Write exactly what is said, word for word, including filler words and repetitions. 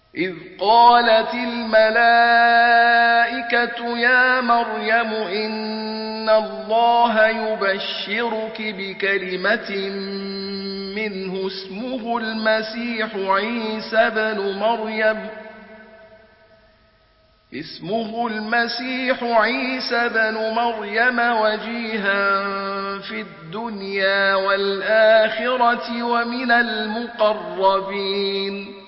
إذ قالت الملائكة يا مريم إن الله يبشرك بكلمة منه اسمه المسيح عيسى بن مريم اسمه المسيح عيسى بن مريم وجيها في الدنيا والآخرة ومن المقربين